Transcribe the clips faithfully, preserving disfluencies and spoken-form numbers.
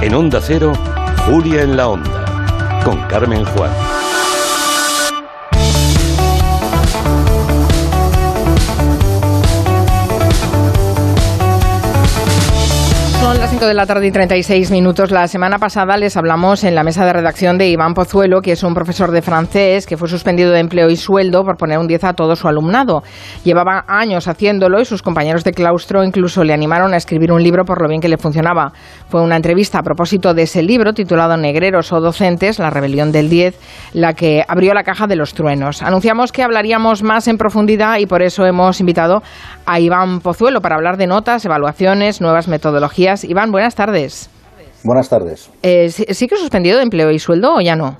En Onda Cero, Julia en la Onda, con Carmen Juan. Son las cinco de la tarde y treinta y seis minutos. La semana pasada les hablamos en la mesa de redacción de Iván Pozuelo, que es un profesor de francés que fue suspendido de empleo y sueldo por poner un diez a todo su alumnado. Llevaba años haciéndolo y sus compañeros de claustro incluso le animaron a escribir un libro por lo bien que le funcionaba. Fue una entrevista a propósito de ese libro titulado Negreros o Docentes, la rebelión del diez, la que abrió la caja de los truenos. Anunciamos que hablaríamos más en profundidad y por eso hemos invitado a Iván Pozuelo para hablar de notas, evaluaciones, nuevas metodologías. Iván, buenas tardes. Buenas tardes. Eh, ¿Sigue suspendido de empleo y sueldo o ya no?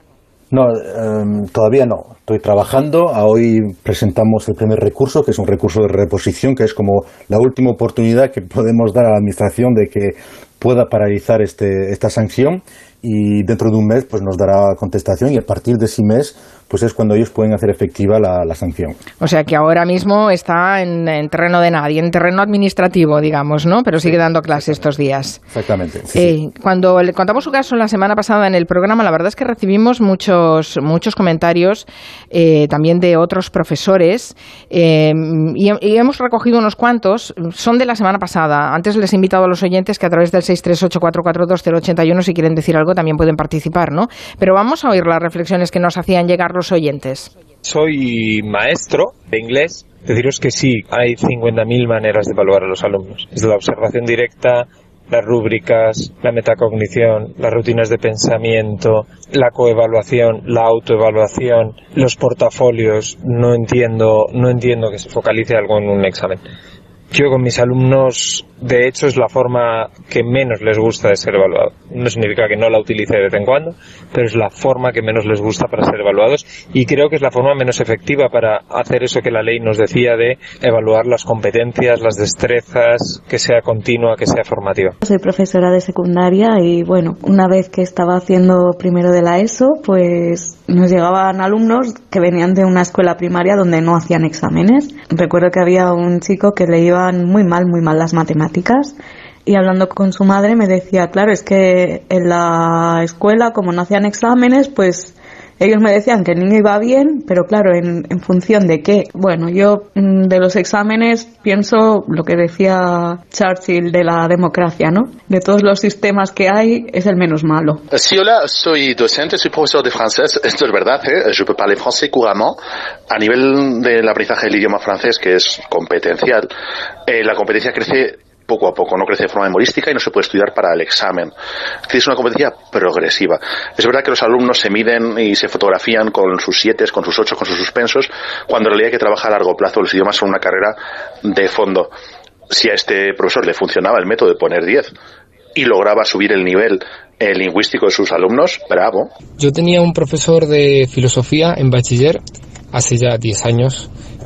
No, eh, todavía no. Estoy trabajando. Hoy presentamos el primer recurso, que es un recurso de reposición, que es como la última oportunidad que podemos dar a la Administración de que pueda paralizar este, esta sanción, y dentro de un mes pues nos dará contestación, y a partir de ese mes pues es cuando ellos pueden hacer efectiva la, la sanción. O sea que ahora mismo está en, en terreno de nadie, en terreno administrativo, digamos, ¿no? Pero sigue dando clases estos días. Exactamente. Sí, eh, sí. Cuando le contamos su caso la semana pasada en el programa, la verdad es que recibimos muchos muchos comentarios eh, también de otros profesores eh, y, y hemos recogido unos cuantos. Son de la semana pasada. Antes les he invitado a los oyentes que a través del seis tres ocho cuatro cuatro dos cero ocho uno, si quieren decir algo, también pueden participar, ¿no? Pero vamos a oír las reflexiones que nos hacían llegar los oyentes. Soy maestro de inglés. Deciros que sí, hay cincuenta mil maneras de evaluar a los alumnos. Desde la observación directa, las rúbricas, la metacognición, las rutinas de pensamiento, la coevaluación, la autoevaluación, los portafolios. No entiendo, no entiendo que se focalice algo en un examen. Yo con mis alumnos, de hecho, es la forma que menos les gusta de ser evaluado. No significa que no la utilice de vez en cuando, pero es la forma que menos les gusta para ser evaluados, y creo que es la forma menos efectiva para hacer eso que la ley nos decía de evaluar las competencias, las destrezas, que sea continua, que sea formativa. Soy profesora de secundaria y, bueno, una vez que estaba haciendo primero de la ESO, pues nos llegaban alumnos que venían de una escuela primaria donde no hacían exámenes. Recuerdo que había un chico que le iban muy mal, muy mal las matemáticas, y hablando con su madre me decía, claro, es que en la escuela, como no hacían exámenes, pues ellos me decían que el niño iba bien, pero claro, en, en función de qué. Bueno, yo de los exámenes pienso lo que decía Churchill de la democracia, ¿no? De todos los sistemas que hay, es el menos malo. Sí, hola, soy docente, soy profesor de francés. Esto es verdad, ¿eh? Je peux parler français couramment. A nivel del aprendizaje del idioma francés, que es competencial, eh, la competencia crece poco a poco, no crece de forma memorística y no se puede estudiar para el examen. Es una competencia progresiva. Es verdad que los alumnos se miden y se fotografían con sus siete, con sus ocho, con sus suspensos, cuando en realidad hay que trabajar a largo plazo. Los idiomas son una carrera de fondo. Si a este profesor le funcionaba el método de poner diez y lograba subir el nivel eh, lingüístico de sus alumnos, bravo. Yo tenía un profesor de filosofía en bachiller hace ya diez años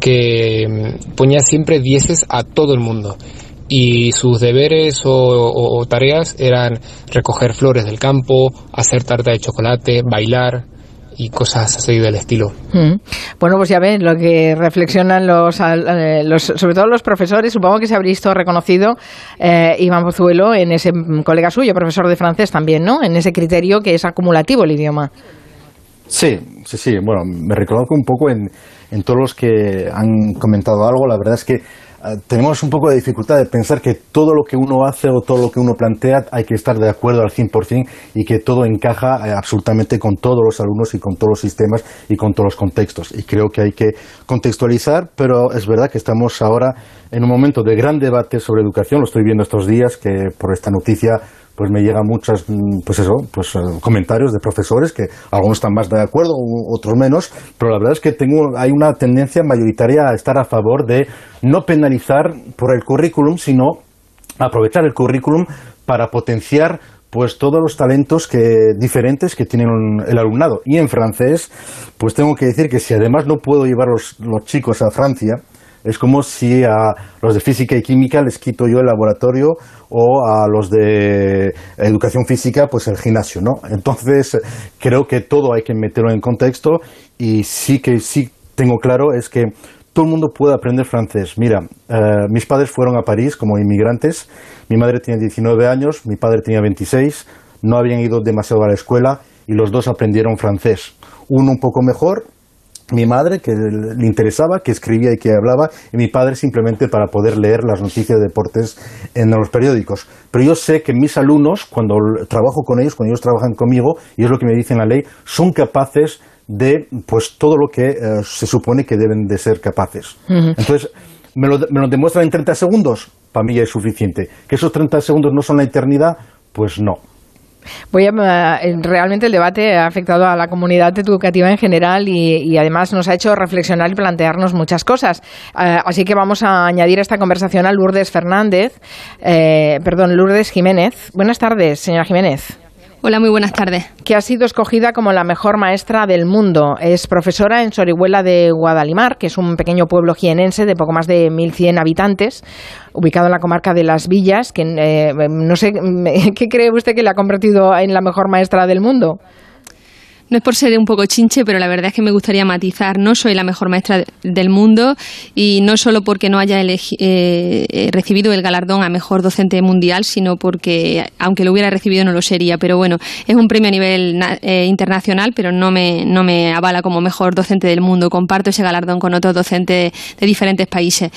que ponía siempre dieces a todo el mundo. Y sus deberes o, o, o tareas eran recoger flores del campo, hacer tarta de chocolate, bailar y cosas así del estilo. Mm. Bueno, pues ya ven lo que reflexionan los, los, sobre todo los profesores. Supongo que se habría visto reconocido eh, Iván Pozuelo en ese colega suyo, profesor de francés también, ¿no? En ese criterio que es acumulativo el idioma. Sí, sí, sí. Bueno, me reconozco un poco en, en todos los que han comentado algo. La verdad es que tenemos un poco de dificultad de pensar que todo lo que uno hace o todo lo que uno plantea hay que estar de acuerdo al cien por ciento y que todo encaja absolutamente con todos los alumnos y con todos los sistemas y con todos los contextos. Y creo que hay que contextualizar, pero es verdad que estamos ahora en un momento de gran debate sobre educación. Lo estoy viendo estos días, que por esta noticia pues me llegan muchos pues eso, pues, comentarios de profesores que algunos están más de acuerdo, otros menos, pero la verdad es que tengo, hay una tendencia mayoritaria a estar a favor de no penalizar por el currículum, sino aprovechar el currículum para potenciar pues todos los talentos que, diferentes que tienen el alumnado. Y en francés, pues tengo que decir que si además no puedo llevar los, los chicos a Francia, es como si a los de física y química les quito yo el laboratorio, o a los de educación física pues el gimnasio, ¿no? Entonces creo que todo hay que meterlo en contexto, y sí que sí tengo claro es que todo el mundo puede aprender francés. Mira, eh, mis padres fueron a París como inmigrantes, mi madre tenía diecinueve años, mi padre tenía veintiséis, no habían ido demasiado a la escuela y los dos aprendieron francés. Uno un poco mejor, mi madre, que le interesaba, que escribía y que hablaba, y mi padre simplemente para poder leer las noticias de deportes en los periódicos. Pero yo sé que mis alumnos, cuando trabajo con ellos, cuando ellos trabajan conmigo, y es lo que me dice la ley, son capaces de pues todo lo que eh, se supone que deben de ser capaces. Uh-huh. Entonces, ¿me lo, me lo demuestran en treinta segundos? Para mí ya es suficiente. ¿Que esos treinta segundos no son la eternidad? Pues no. Voy a, realmente el debate ha afectado a la comunidad educativa en general y, y además nos ha hecho reflexionar y plantearnos muchas cosas. Uh, así que vamos a añadir a esta conversación a Lourdes Fernández, eh, perdón, Lourdes Jiménez. Buenas tardes, señora Jiménez. Hola, muy buenas tardes. Que ha sido escogida como la mejor maestra del mundo. Es profesora en Sorihuela de Guadalimar, que es un pequeño pueblo jienense de poco más de mil cien habitantes, ubicado en la comarca de Las Villas, que eh, no sé, ¿qué cree usted que le ha convertido en la mejor maestra del mundo? No es por ser un poco chinche, pero la verdad es que me gustaría matizar. No soy la mejor maestra del mundo y no solo porque no haya elegi- eh, recibido el galardón a mejor docente mundial, sino porque, aunque lo hubiera recibido, no lo sería. Pero bueno, es un premio a nivel eh, internacional, pero no me, no me avala como mejor docente del mundo. Comparto ese galardón con otros docentes de diferentes países.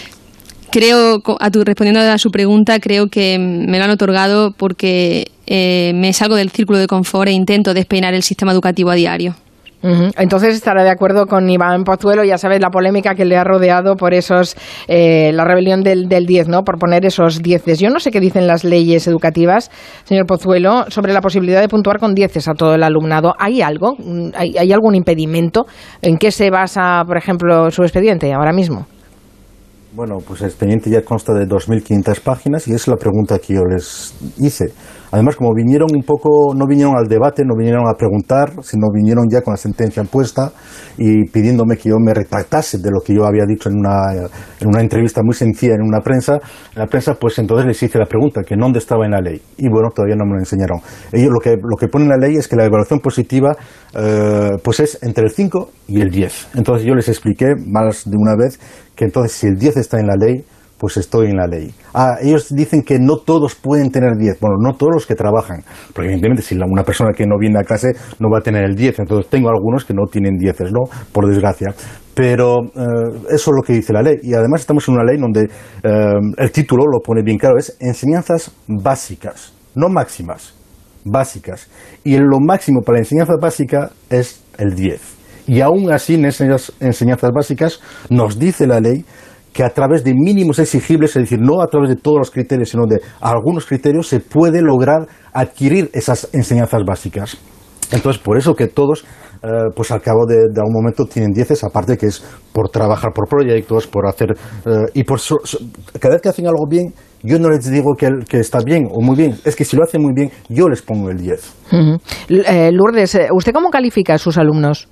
Creo, a tu, respondiendo a su pregunta, creo que me lo han otorgado porque eh, me salgo del círculo de confort e intento despeinar el sistema educativo a diario. Uh-huh. Entonces estará de acuerdo con Iván Pozuelo, ya sabes la polémica que le ha rodeado por esos, eh, la rebelión del, del diez, ¿no? Por poner esos dieces. Yo no sé qué dicen las leyes educativas, señor Pozuelo, sobre la posibilidad de puntuar con dieces a todo el alumnado. ¿Hay algo? ¿Hay, hay algún impedimento? ¿En qué se basa, por ejemplo, su expediente ahora mismo? Bueno, pues el expediente ya consta de dos mil quinientas páginas y es la pregunta que yo les hice. Además, como vinieron un poco, no vinieron al debate, no vinieron a preguntar, sino vinieron ya con la sentencia puesta y pidiéndome que yo me retractase de lo que yo había dicho en una, en una entrevista muy sencilla en una prensa, en la prensa, pues entonces les hice la pregunta, que dónde estaba en la ley. Y bueno, todavía no me lo enseñaron. Ellos lo que, lo que pone en la ley es que la evaluación positiva eh, pues es entre el cinco y el diez. Entonces yo les expliqué más de una vez que entonces si el diez está en la ley, pues estoy en la ley. Ah, ellos dicen que no todos pueden tener diez. Bueno, no todos los que trabajan. Porque evidentemente si la, una persona que no viene a clase no va a tener el diez. Entonces tengo algunos que no tienen dieces, ¿no? Por desgracia. Pero eh, eso es lo que dice la ley. Y además estamos en una ley donde eh, el título lo pone bien claro. Es enseñanzas básicas, no máximas, básicas. Y lo máximo para la enseñanza básica es el diez. Y aún así en esas enseñanzas básicas nos dice la ley que a través de mínimos exigibles, es decir, no a través de todos los criterios, sino de algunos criterios, se puede lograr adquirir esas enseñanzas básicas. Entonces, por eso que todos, eh, pues al cabo de, de un momento tienen dieces, aparte que es por trabajar por proyectos, por hacer, eh, y por so, so, cada vez que hacen algo bien, yo no les digo que, que está bien o muy bien, es que si lo hacen muy bien, yo les pongo el diez. Uh-huh. eh, Lourdes, ¿usted cómo califica a sus alumnos?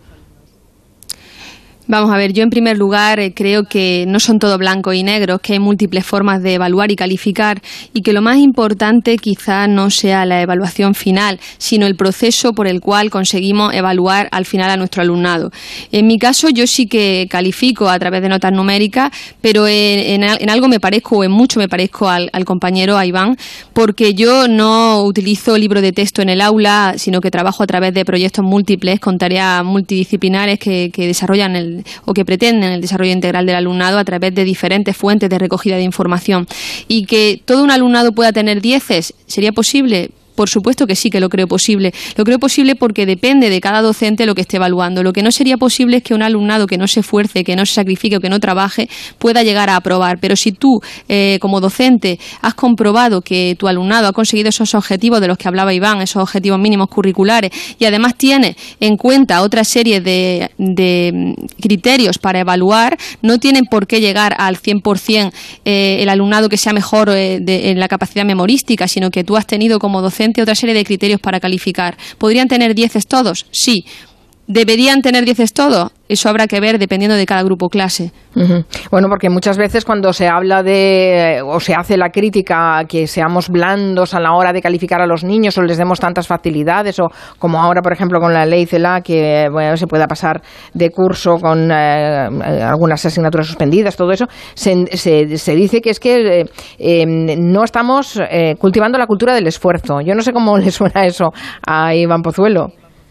Vamos a ver, yo en primer lugar eh, creo que no son todo blanco y negro, que hay múltiples formas de evaluar y calificar y que lo más importante quizá no sea la evaluación final, sino el proceso por el cual conseguimos evaluar al final a nuestro alumnado. En mi caso yo sí que califico a través de notas numéricas, pero en, en, en algo me parezco o en mucho me parezco al, al compañero, a Iván, porque yo no utilizo libro de texto en el aula, sino que trabajo a través de proyectos múltiples con tareas multidisciplinares que, que desarrollan el o que pretenden el desarrollo integral del alumnado a través de diferentes fuentes de recogida de información. Y que todo un alumnado pueda tener dieces, ¿sería posible? Por supuesto que sí que lo creo posible. Lo creo posible porque depende de cada docente lo que esté evaluando. Lo que no sería posible es que un alumnado que no se esfuerce, que no se sacrifique o que no trabaje pueda llegar a aprobar. Pero si tú, eh, como docente, has comprobado que tu alumnado ha conseguido esos objetivos de los que hablaba Iván, esos objetivos mínimos curriculares, y además tienes en cuenta otra serie de, de criterios para evaluar, no tienen por qué llegar al cien por ciento eh, el alumnado que sea mejor eh, de, en la capacidad memorística, sino que tú has tenido como docente otra serie de criterios para calificar. ¿Podrían tener dieces todos? Sí. ¿Deberían tener dieces todos? eso habrá que ver dependiendo de cada grupo clase. Uh-huh. Bueno, porque muchas veces cuando se habla de, o se hace la crítica a que seamos blandos a la hora de calificar a los niños o les demos tantas facilidades, o como ahora, por ejemplo, con la ley CELA, que bueno, se pueda pasar de curso con eh, algunas asignaturas suspendidas, todo eso, se, se, se dice que es que eh, eh, no estamos eh, cultivando la cultura del esfuerzo. Yo no sé cómo le suena eso a Iván Pozuelo.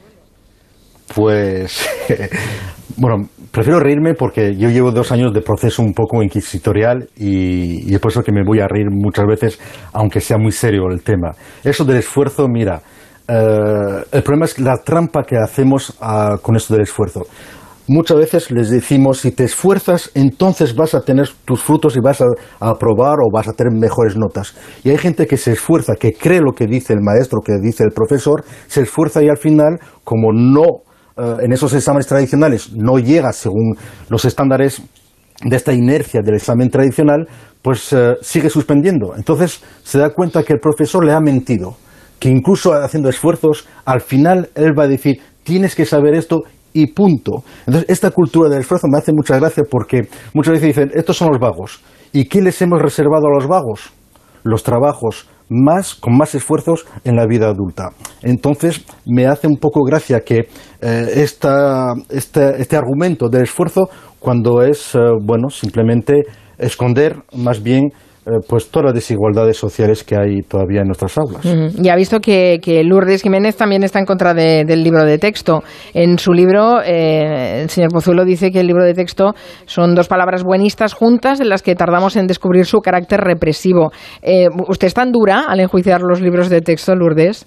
Pues, bueno, prefiero reírme porque yo llevo dos años de proceso un poco inquisitorial y, y es por eso que me voy a reír muchas veces, aunque sea muy serio el tema. Eso del esfuerzo, mira, eh, el problema es la trampa que hacemos a, con esto del esfuerzo. Muchas veces les decimos, si te esfuerzas, entonces vas a tener tus frutos y vas a, a aprobar o vas a tener mejores notas. Y hay gente que se esfuerza, que cree lo que dice el maestro, que dice el profesor, se esfuerza y al final, como no, eh, en esos exámenes tradicionales, no llega según los estándares de esta inercia del examen tradicional, pues eh, sigue suspendiendo. Entonces se da cuenta que el profesor le ha mentido, que incluso haciendo esfuerzos, al final él va a decir, tienes que saber esto, y punto. Entonces, esta cultura del esfuerzo me hace mucha gracia porque muchas veces dicen, estos son los vagos. ¿Y qué les hemos reservado a los vagos? Los trabajos más, con más esfuerzos en la vida adulta. Entonces, me hace un poco gracia que eh, esta, este, este argumento del esfuerzo, cuando es, eh, bueno, simplemente esconder más bien pues todas las desigualdades sociales que hay todavía en nuestras aulas. Uh-huh. Y ha visto que, que Lourdes Jiménez también está en contra de, del libro de texto. En su libro, eh, el señor Pozuelo dice que el libro de texto son dos palabras buenistas juntas en las que tardamos en descubrir su carácter represivo. Eh, ¿Usted es tan dura al enjuiciar los libros de texto, Lourdes?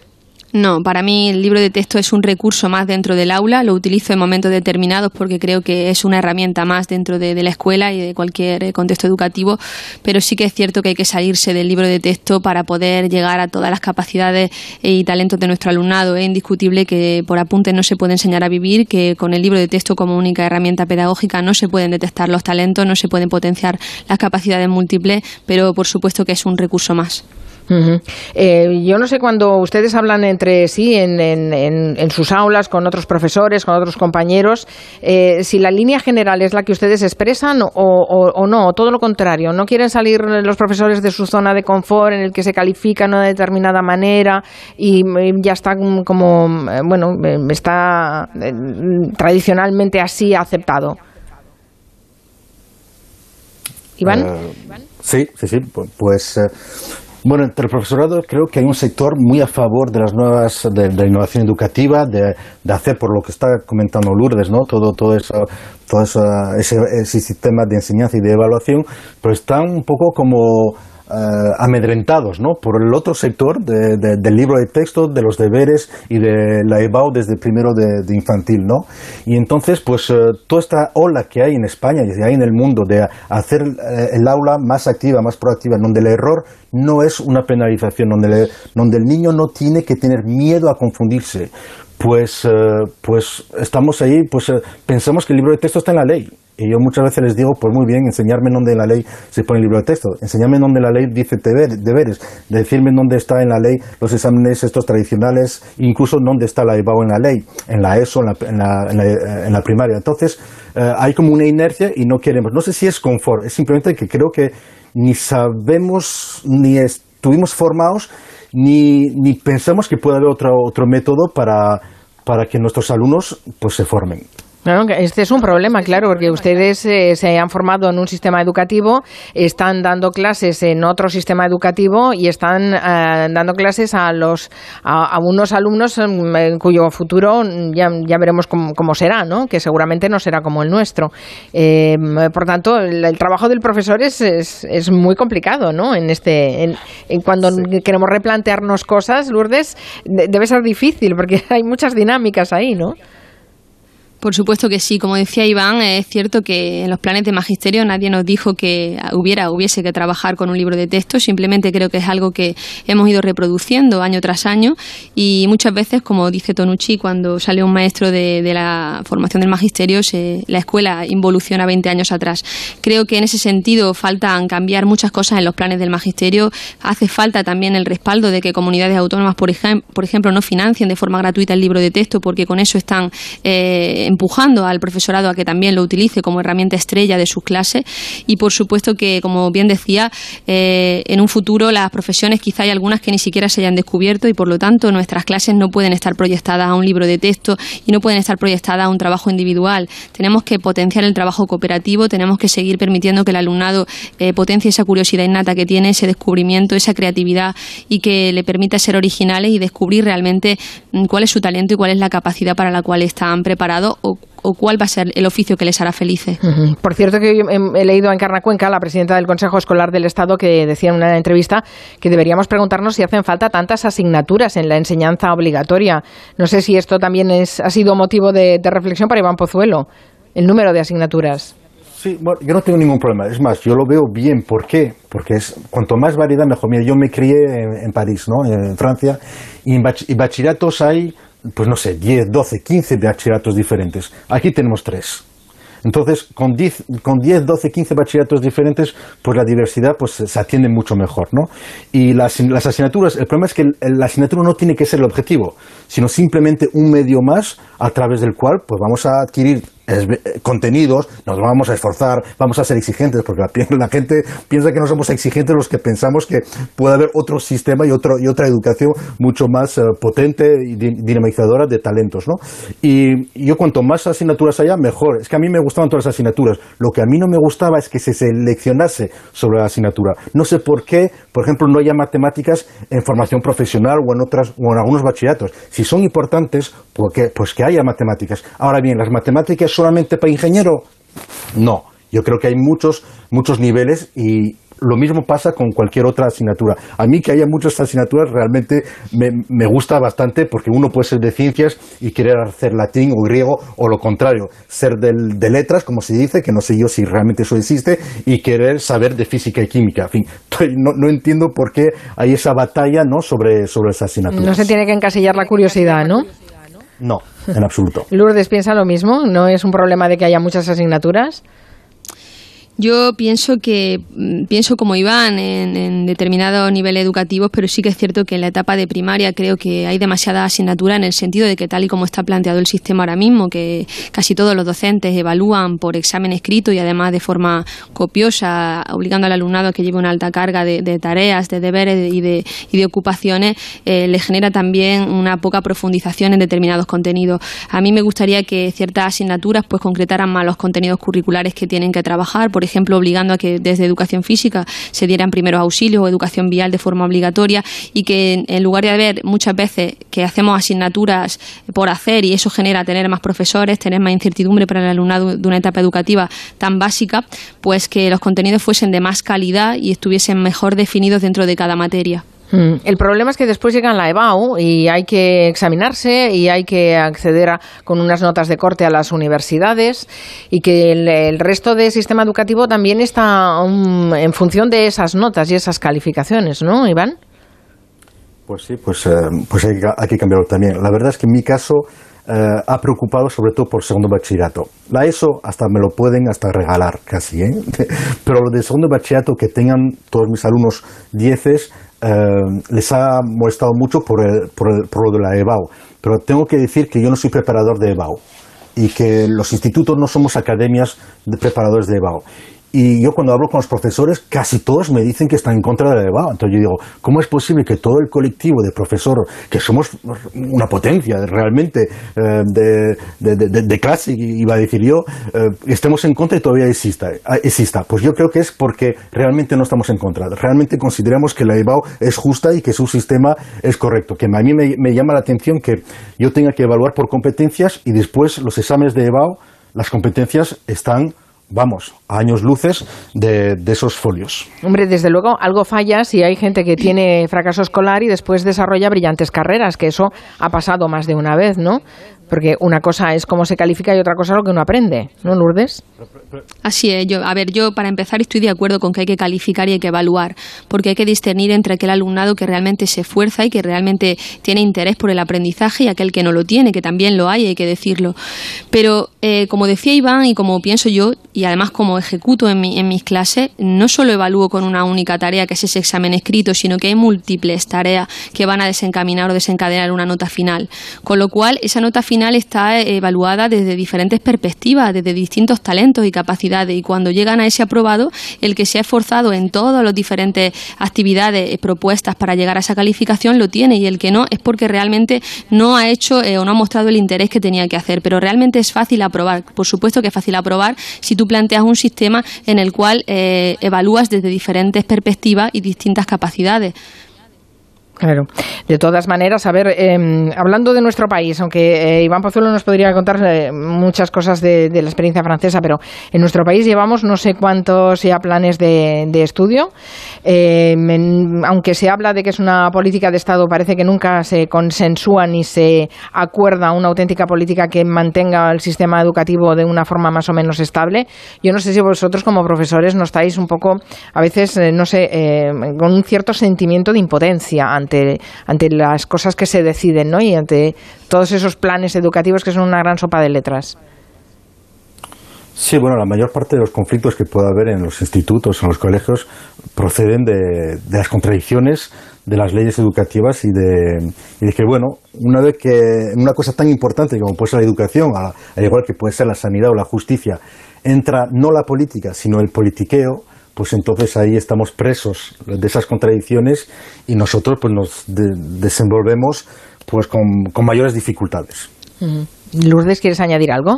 No, para mí el libro de texto es un recurso más dentro del aula, lo utilizo en momentos determinados porque creo que es una herramienta más dentro de, de la escuela y de cualquier contexto educativo, pero sí que es cierto que hay que salirse del libro de texto para poder llegar a todas las capacidades y talentos de nuestro alumnado. Es indiscutible que por apuntes no se puede enseñar a vivir, que con el libro de texto como única herramienta pedagógica no se pueden detectar los talentos, no se pueden potenciar las capacidades múltiples, pero por supuesto que es un recurso más. Uh-huh. Eh, yo no sé, cuando ustedes hablan entre sí en, en, en, en sus aulas con otros profesores, con otros compañeros, eh, si la línea general es la que ustedes expresan o, o, o no, o todo lo contrario, no quieren salir los profesores de su zona de confort en el que se califican de una determinada manera y ya está como, bueno, está tradicionalmente así aceptado. ¿Iván? Uh, sí, sí, sí, pues... Uh, Bueno, entre el profesorado creo que hay un sector muy a favor de las nuevas, de, de la innovación educativa, de, de hacer, por lo que está comentando Lourdes, ¿no? Todo, todo eso, todo eso, ese, ese sistema de enseñanza y de evaluación, pero están un poco como Uh, amedrentados, ¿no? Por el otro sector de, de, del libro de texto, de los deberes y de la E B A U desde primero de, de infantil, ¿no? Y entonces, pues, uh, toda esta ola que hay en España y que hay en el mundo de hacer uh, el aula más activa, más proactiva, donde el error no es una penalización, donde, le, donde el niño no tiene que tener miedo a confundirse, pues, uh, pues estamos ahí, pues uh, pensamos que el libro de texto está en la ley. Y yo muchas veces les digo, pues muy bien, enseñarme en dónde en la ley se pone el libro de texto, enseñarme en dónde la ley dice deberes, decirme en dónde está en la ley los exámenes estos tradicionales, incluso en dónde está la E B A U en la ley, en la ESO, en la, en la, en la, en la primaria. Entonces, eh, hay como una inercia y no queremos. No sé si es confort, es simplemente que creo que ni sabemos, ni estuvimos formados, ni, ni pensamos que puede haber otro, otro método para, para que nuestros alumnos pues se formen. Claro, este es un problema, claro, porque ustedes eh, se han formado en un sistema educativo, están dando clases en otro sistema educativo y están eh, dando clases a los a, a unos alumnos en cuyo futuro ya, ya veremos cómo, cómo será, ¿no? Que seguramente no será como el nuestro. Eh, por tanto, el, el trabajo del profesor es, es, es muy complicado, ¿no? En este, en, en cuando sí. queremos replantearnos cosas, Lourdes, de, debe ser difícil porque hay muchas dinámicas ahí, ¿no? Por supuesto que sí, como decía Iván, es cierto que en los planes de magisterio nadie nos dijo que hubiera hubiese que trabajar con un libro de texto, simplemente creo que es algo que hemos ido reproduciendo año tras año y muchas veces, como dice Tonucci, cuando sale un maestro de, de la formación del magisterio, se, la escuela involuciona veinte años atrás. Creo que en ese sentido faltan cambiar muchas cosas en los planes del magisterio, hace falta también el respaldo de que comunidades autónomas, por, ejem, por ejemplo, no financien de forma gratuita el libro de texto, porque con eso están eh, empujando al profesorado a que también lo utilice como herramienta estrella de sus clases y por supuesto que, como bien decía, eh, en un futuro las profesiones quizá hay algunas que ni siquiera se hayan descubierto y por lo tanto nuestras clases no pueden estar proyectadas a un libro de texto y no pueden estar proyectadas a un trabajo individual. Tenemos que potenciar el trabajo cooperativo, tenemos que seguir permitiendo que el alumnado eh, potencie esa curiosidad innata que tiene, ese descubrimiento, esa creatividad y que le permita ser originales y descubrir realmente cuál es su talento y cuál es la capacidad para la cual están preparados o, o cuál va a ser el oficio que les hará felices. Uh-huh. Por cierto, que he, he leído a Encarna Cuenca, la presidenta del Consejo Escolar del Estado, que decía en una entrevista que deberíamos preguntarnos si hacen falta tantas asignaturas en la enseñanza obligatoria. No sé si esto también es, ha sido motivo de, de reflexión para Iván Pozuelo, el número de asignaturas. Sí, bueno, yo no tengo ningún problema. Es más, yo lo veo bien. ¿Por qué? Porque es cuanto más variedad, mejor. Mira, yo me crié en, en París, ¿no? En Francia, y en bach- y bachilleratos hay, pues no sé, diez, doce, quince bachilleratos diferentes. Aquí tenemos tres. Entonces, con diez, con diez, doce, quince bachilleratos diferentes, pues la diversidad pues se atiende mucho mejor, ¿no? Y las, las asignaturas, el problema es que el, la asignatura no tiene que ser el objetivo, sino simplemente un medio más a través del cual pues vamos a adquirir Es, contenidos, nos vamos a esforzar, vamos a ser exigentes, porque la, la gente piensa que no somos exigentes los que pensamos que puede haber otro sistema y, otro, y otra educación mucho más uh, potente y dinamizadora de talentos, ¿no? Y, y yo cuanto más asignaturas haya, mejor. Es que a mí me gustaban todas las asignaturas. Lo que a mí no me gustaba es que se seleccionase sobre la asignatura. No sé por qué, por ejemplo, no haya matemáticas en formación profesional o en otras o en algunos bachilleratos. Si son importantes, ¿por qué? Pues que haya matemáticas. Ahora bien, las matemáticas solamente para ingeniero, no. Yo creo que hay muchos, muchos niveles y lo mismo pasa con cualquier otra asignatura. A mí que haya muchas asignaturas realmente me, me gusta bastante porque uno puede ser de ciencias y querer hacer latín o griego o lo contrario, ser del, de letras, como se dice, que no sé yo si realmente eso existe, y querer saber de física y química. En fin, no, no entiendo por qué hay esa batalla, ¿no?, sobre, sobre esas asignaturas. No se tiene que encasillar la curiosidad, ¿no? No, en absoluto. Lourdes piensa lo mismo, ¿no es un problema de que haya muchas asignaturas? Yo pienso que pienso como Iván en, en determinados niveles educativos, pero sí que es cierto que en la etapa de primaria creo que hay demasiada asignatura en el sentido de que tal y como está planteado el sistema ahora mismo, que casi todos los docentes evalúan por examen escrito y además de forma copiosa, obligando al alumnado a que lleve una alta carga de, de tareas, de deberes y de, y de ocupaciones, eh, le genera también una poca profundización en determinados contenidos. A mí me gustaría que ciertas asignaturas pues concretaran más los contenidos curriculares que tienen que trabajar, por ejemplo, obligando a que desde educación física se dieran primeros auxilios o educación vial de forma obligatoria y que en lugar de haber muchas veces que hacemos asignaturas por hacer y eso genera tener más profesores, tener más incertidumbre para el alumnado de una etapa educativa tan básica, pues que los contenidos fuesen de más calidad y estuviesen mejor definidos dentro de cada materia. El problema es que después llega la EBAU y hay que examinarse y hay que acceder a, con unas notas de corte a las universidades y que el, el resto del sistema educativo también está um, en función de esas notas y esas calificaciones, ¿no, Iván? Pues sí, pues, eh, pues hay, hay que cambiarlo también. La verdad es que en mi caso eh, ha preocupado sobre todo por segundo bachillerato. La ESO hasta me lo pueden hasta regalar casi, ¿eh? Pero lo de segundo bachillerato, que tengan todos mis alumnos dieces, Eh, les ha molestado mucho por, el, por, el, por lo de la EBAU, pero tengo que decir que yo no soy preparador de EBAU y que los institutos no somos academias de preparadores de EBAU. Y yo cuando hablo con los profesores, casi todos me dicen que están en contra de la EBAU. Entonces yo digo, ¿cómo es posible que todo el colectivo de profesores, que somos una potencia realmente eh, de, de, de, de clase, iba a decir yo, eh, estemos en contra y todavía exista, exista? Pues yo creo que es porque realmente no estamos en contra. Realmente consideramos que la EBAU es justa y que su sistema es correcto. Que a mí me, me llama la atención que yo tenga que evaluar por competencias y después los exámenes de EBAU, las competencias están, vamos, a años luces de, de esos folios. Hombre, desde luego, algo falla si hay gente que tiene fracaso escolar y después desarrolla brillantes carreras, que eso ha pasado más de una vez, ¿no? Porque una cosa es cómo se califica y otra cosa es lo que uno aprende, ¿no, Lourdes? Así es. Yo, a ver, yo para empezar estoy de acuerdo con que hay que calificar y hay que evaluar, porque hay que discernir entre aquel alumnado que realmente se esfuerza y que realmente tiene interés por el aprendizaje y aquel que no lo tiene, que también lo hay, hay que decirlo. Pero, eh, como decía Iván y como pienso yo, y además como ejecuto en, mi, en mis clases, no solo evalúo con una única tarea, que es ese examen escrito, sino que hay múltiples tareas que van a desencaminar o desencadenar una nota final. Con lo cual, esa nota final final está evaluada desde diferentes perspectivas, desde distintos talentos y capacidades, y cuando llegan a ese aprobado, el que se ha esforzado en todas las diferentes actividades propuestas para llegar a esa calificación lo tiene, y el que no es porque realmente no ha hecho eh, o no ha mostrado el interés que tenía que hacer. Pero realmente es fácil aprobar, por supuesto que es fácil aprobar si tú planteas un sistema en el cual eh, evalúas desde diferentes perspectivas y distintas capacidades. Claro. De todas maneras, a ver, eh, hablando de nuestro país, aunque eh, Iván Pozuelo nos podría contar eh, muchas cosas de, de la experiencia francesa, pero en nuestro país llevamos no sé cuántos ya planes de, de estudio. Eh, en, aunque se habla de que es una política de Estado, parece que nunca se consensúa ni se acuerda una auténtica política que mantenga el sistema educativo de una forma más o menos estable. Yo no sé si vosotros como profesores no estáis un poco, a veces, eh, no sé, eh, con un cierto sentimiento de impotencia ante, ante las cosas que se deciden, ¿no? Y ante todos esos planes educativos que son una gran sopa de letras. Sí, bueno, la mayor parte de los conflictos que puede haber en los institutos, en los colegios, proceden de, de las contradicciones de las leyes educativas y de, y de que, bueno, una vez que en una cosa tan importante como puede ser la educación, al igual que puede ser la sanidad o la justicia, entra no la política, sino el politiqueo, pues entonces ahí estamos presos de esas contradicciones y nosotros pues nos de, desenvolvemos pues con, con mayores dificultades. Uh-huh. Lourdes, ¿quieres añadir algo?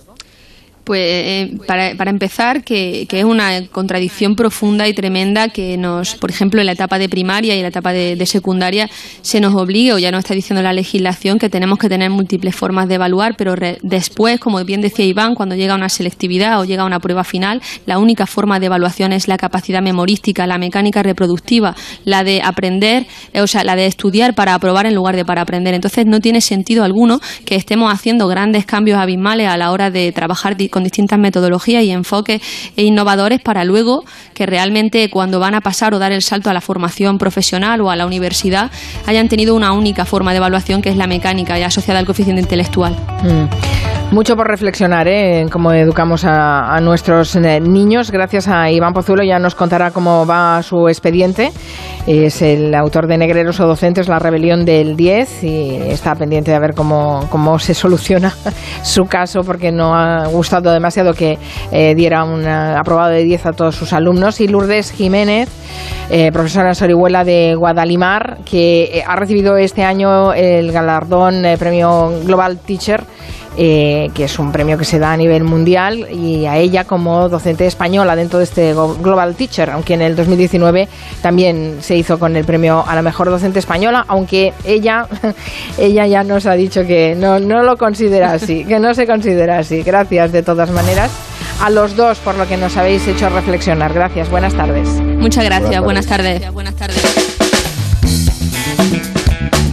Pues eh, para, para empezar, que, que es una contradicción profunda y tremenda que nos, por ejemplo, en la etapa de primaria y en la etapa de, de secundaria se nos obligue, o ya nos está diciendo la legislación, que tenemos que tener múltiples formas de evaluar, pero re, después, como bien decía Iván, cuando llega una selectividad o llega una prueba final, la única forma de evaluación es la capacidad memorística, la mecánica reproductiva, la de aprender, eh, o sea, la de estudiar para aprobar en lugar de para aprender. Entonces no tiene sentido alguno que estemos haciendo grandes cambios abismales a la hora de trabajar con distintas metodologías y enfoques innovadores para luego que realmente cuando van a pasar o dar el salto a la formación profesional o a la universidad hayan tenido una única forma de evaluación, que es la mecánica y asociada al coeficiente intelectual. Mm. Mucho por reflexionar, ¿eh? En cómo educamos a, a nuestros eh, niños. Gracias a Iván Pozuelo, ya nos contará cómo va su expediente. Es el autor de Negreros o Docentes, la rebelión del diez, y está pendiente de ver cómo, cómo se soluciona su caso, porque no ha gustado demasiado que eh, diera un aprobado de diez a todos sus alumnos. Y Lourdes Jiménez, eh, profesora en Orihuela de Guadalimar, que ha recibido este año el galardón eh, premio Global Teacher, Eh, que es un premio que se da a nivel mundial, y a ella como docente española dentro de este Global Teacher, aunque en el dos mil diecinueve también se hizo con el premio a la mejor docente española, aunque ella ella ya nos ha dicho que no, no lo considera así, que no se considera así. Gracias de todas maneras a los dos por lo que nos habéis hecho reflexionar. Gracias, buenas tardes. Muchas gracias, buenas tardes. Buenas tardes.